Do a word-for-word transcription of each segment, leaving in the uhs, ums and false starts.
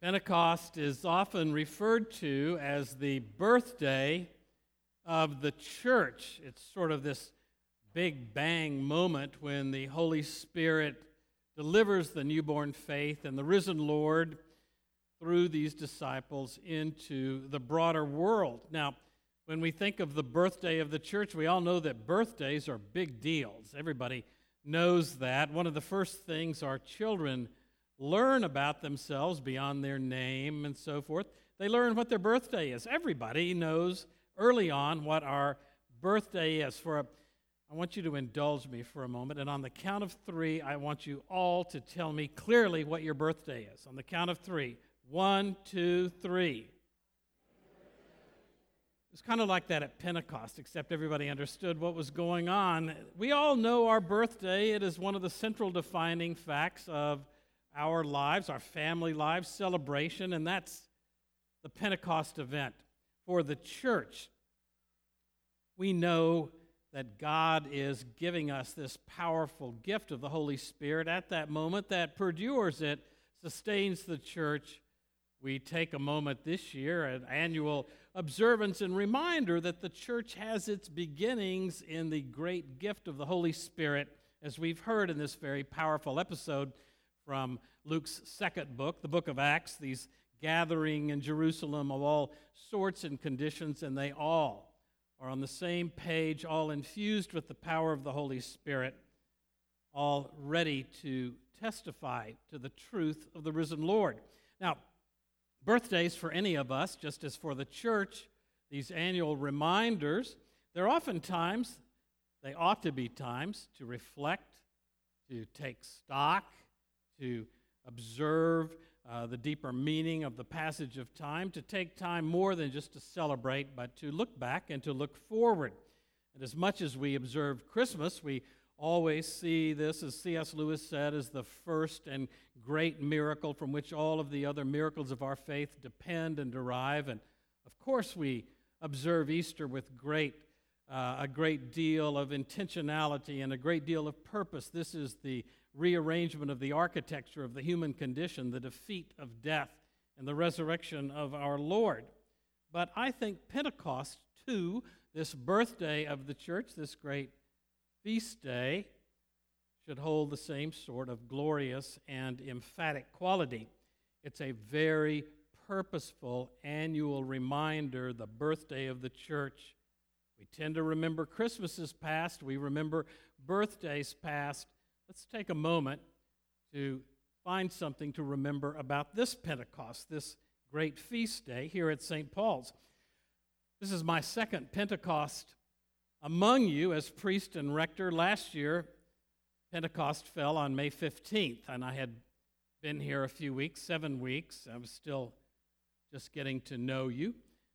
Pentecost is often referred to as the birthday of the church. It's sort of this big bang moment when the Holy Spirit delivers the newborn faith and the risen Lord through these disciples into the broader world. Now, when we think of the birthday of the church, we all know that birthdays are big deals. Everybody knows that. One of the first things our children learn about themselves beyond their name and so forth, they learn what their birthday is. Everybody knows early on what our birthday is. For a, I want you to indulge me for a moment, and on the count of three, I want you all to tell me clearly what your birthday is. On the count of three. One, two, three. It's kind of like that at Pentecost, except everybody understood what was going on. We all know our birthday. It is one of the central defining facts of our lives, our family lives, celebration, and that's the Pentecost event. For the church, we know that God is giving us this powerful gift of the Holy Spirit at that moment that perdures it, sustains the church. We take a moment this year, an annual observance and reminder that the church has its beginnings in the great gift of the Holy Spirit, as we've heard in this very powerful episode from Luke's second book, the book of Acts, these gathering in Jerusalem of all sorts and conditions, and they all are on the same page, all infused with the power of the Holy Spirit, all ready to testify to the truth of the risen Lord. Now, birthdays for any of us, just as for the church, these annual reminders, they're often times, they ought to be times to reflect, to take stock, to observe uh, the deeper meaning of the passage of time, to take time more than just to celebrate, but to look back and to look forward. And as much as we observe Christmas, we always see this, as C S Lewis said, as the first and great miracle from which all of the other miracles of our faith depend and derive. And of course we observe Easter with great, uh, a great deal of intentionality and a great deal of purpose. This is the rearrangement of the architecture of the human condition, the defeat of death, and the resurrection of our Lord. But I think Pentecost, too, this birthday of the church, this great feast day, should hold the same sort of glorious and emphatic quality. It's a very purposeful annual reminder, the birthday of the church. We tend to remember Christmases past, we remember birthdays past. Let's take a moment to find something to remember about this Pentecost, this great feast day here at Saint Paul's. This is my second Pentecost among you as priest and rector. Last year, Pentecost fell on May fifteenth, and I had been here a few weeks, seven weeks. I was still just getting to know you,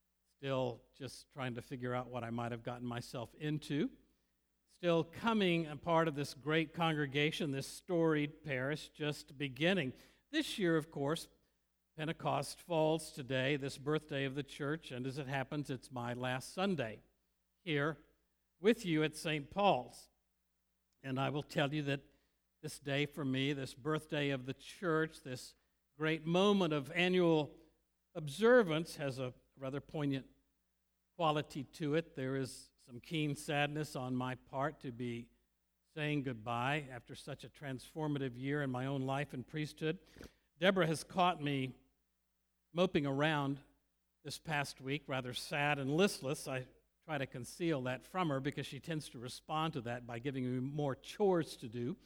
still just trying to figure out what I might have gotten myself into, still coming a part of this great congregation, this storied parish just beginning. This year, of course, Pentecost falls today, this birthday of the church, and as it happens, it's my last Sunday here with you at Saint Paul's. And I will tell you that this day for me, this birthday of the church, this great moment of annual observance has a rather poignant quality to it. There is some keen sadness on my part to be saying goodbye after such a transformative year in my own life and priesthood. Deborah has caught me moping around this past week, rather sad and listless. I try to conceal that from her because she tends to respond to that by giving me more chores to do.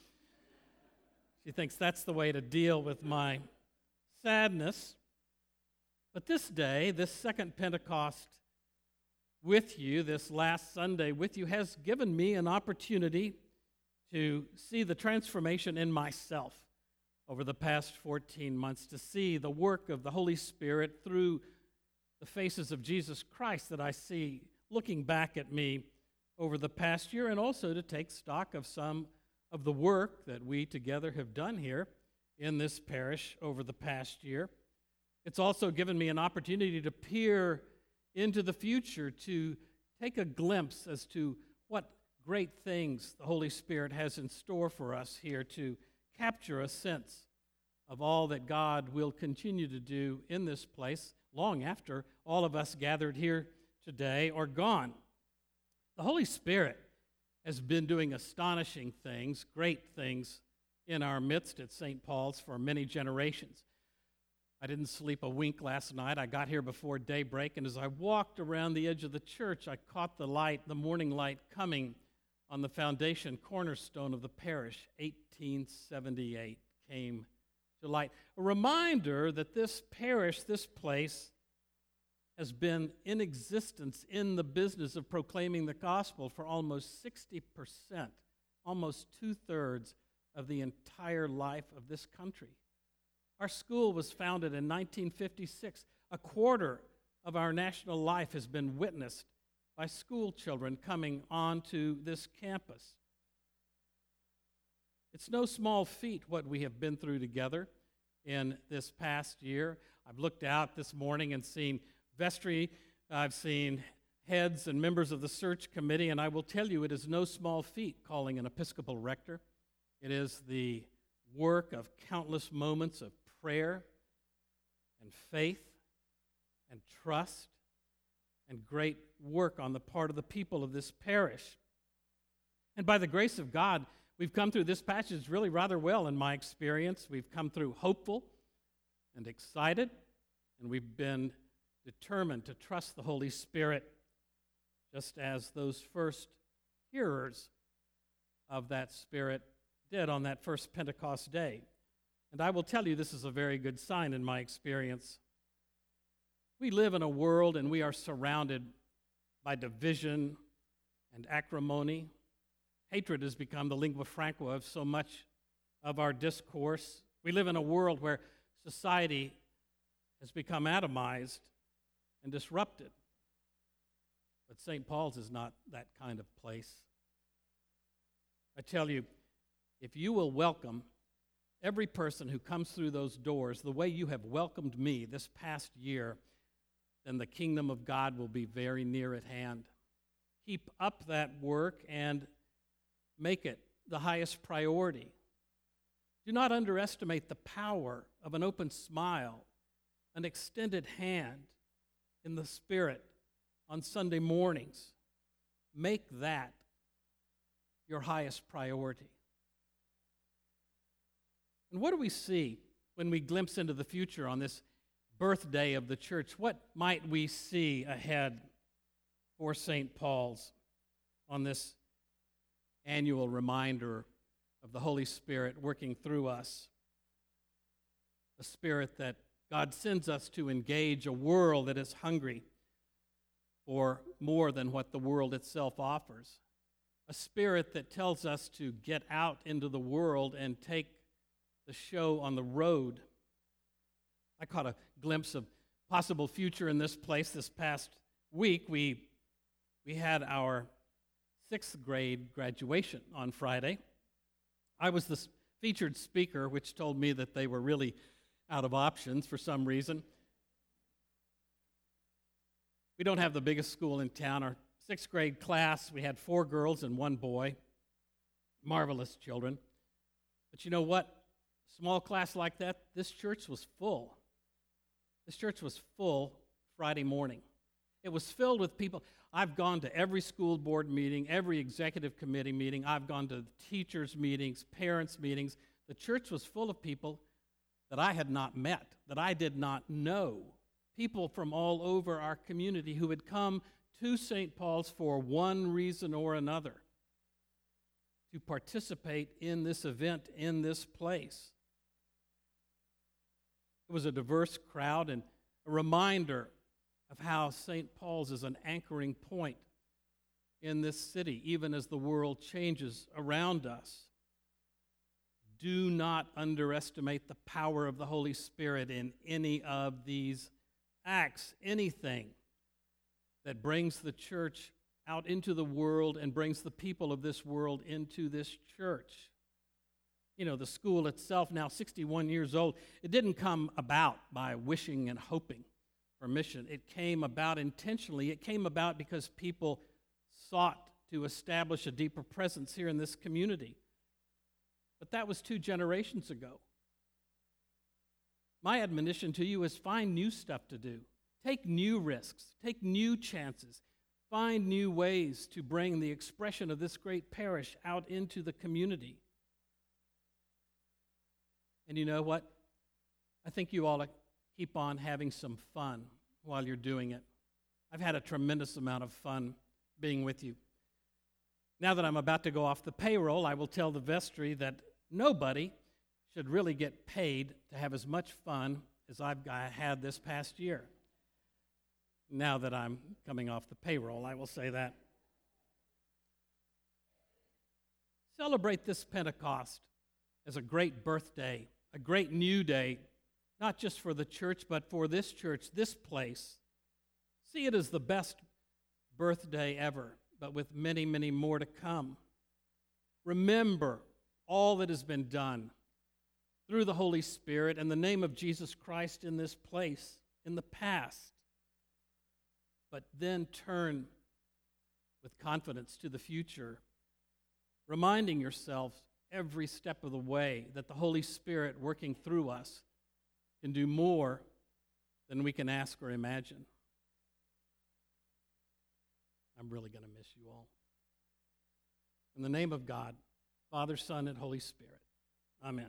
She thinks that's the way to deal with my sadness. But this day, this second Pentecost with you, this last Sunday with you, has given me an opportunity to see the transformation in myself over the past fourteen months, to see the work of the Holy Spirit through the faces of Jesus Christ that I see looking back at me over the past year, and also to take stock of some of the work that we together have done here in this parish over the past year. It's also given me an opportunity to peer into the future, to take a glimpse as to what great things the Holy Spirit has in store for us here, to capture a sense of all that God will continue to do in this place long after all of us gathered here today are gone. The Holy Spirit has been doing astonishing things, great things in our midst at Saint Paul's for many generations. I didn't sleep a wink last night. I got here before daybreak, and as I walked around the edge of the church, I caught the light, the morning light coming on the foundation cornerstone of the parish. eighteen seventy-eight came to light. A reminder that this parish, this place, has been in existence in the business of proclaiming the gospel for almost sixty percent, almost two-thirds of the entire life of this country. Our school was founded in nineteen fifty-six. A quarter of our national life has been witnessed by school children coming onto this campus. It's no small feat what we have been through together in this past year. I've looked out this morning and seen vestry. I've seen heads and members of the search committee, and I will tell you it is no small feat calling an Episcopal rector. It is the work of countless moments of prayer and faith and trust and great work on the part of the people of this parish. And by the grace of God, we've come through this passage really rather well in my experience. We've come through hopeful and excited, and we've been determined to trust the Holy Spirit just as those first hearers of that Spirit did on that first Pentecost day. And I will tell you, this is a very good sign in my experience. We live in a world and we are surrounded by division and acrimony. Hatred has become the lingua franca of so much of our discourse. We live in a world where society has become atomized and disrupted. But Saint Paul's is not that kind of place. I tell you, if you will welcome every person who comes through those doors the way you have welcomed me this past year, then the kingdom of God will be very near at hand. Keep up that work and make it the highest priority. Do not underestimate the power of an open smile, an extended hand in the Spirit on Sunday mornings. Make that your highest priority. And what do we see when we glimpse into the future on this birthday of the church? What might we see ahead for Saint Paul's on this annual reminder of the Holy Spirit working through us? A Spirit that God sends us to engage a world that is hungry for more than what the world itself offers. A Spirit that tells us to get out into the world and take the show on the road. I caught a glimpse of possible future in this place this past week. We, we had our sixth grade graduation on Friday. I was the featured speaker, which told me that they were really out of options for some reason. We don't have the biggest school in town. Our sixth grade class, we had four girls and one boy. Marvelous children. But you know what? Small class like that, this church was full. This church was full Friday morning. It was filled with people. I've gone to every school board meeting, every executive committee meeting. I've gone to teachers' meetings, parents' meetings. The church was full of people that I had not met, that I did not know. People from all over our community who had come to Saint Paul's for one reason or another, to participate in this event in this place. It was a diverse crowd and a reminder of how Saint Paul's is an anchoring point in this city, even as the world changes around us. Do not underestimate the power of the Holy Spirit in any of these acts. Anything that brings the church out into the world and brings the people of this world into this church. You know, the school itself, now sixty-one years old, it didn't come about by wishing and hoping for mission. It came about intentionally. It came about because people sought to establish a deeper presence here in this community. But that was two generations ago. My admonition to you is find new stuff to do. Take new risks. Take new chances. Find new ways to bring the expression of this great parish out into the community. And you know what? I think you ought to keep on having some fun while you're doing it. I've had a tremendous amount of fun being with you. Now that I'm about to go off the payroll, I will tell the vestry that nobody should really get paid to have as much fun as I've had this past year. Now that I'm coming off the payroll, I will say that. Celebrate this Pentecost as a great birthday, a great new day, not just for the church, but for this church, this place. See it as the best birthday ever, but with many, many more to come. Remember all that has been done through the Holy Spirit and the name of Jesus Christ in this place in the past. But then turn with confidence to the future, reminding yourselves every step of the way that the Holy Spirit working through us can do more than we can ask or imagine. I'm really going to miss you all. In the name of God, Father, Son, and Holy Spirit, amen.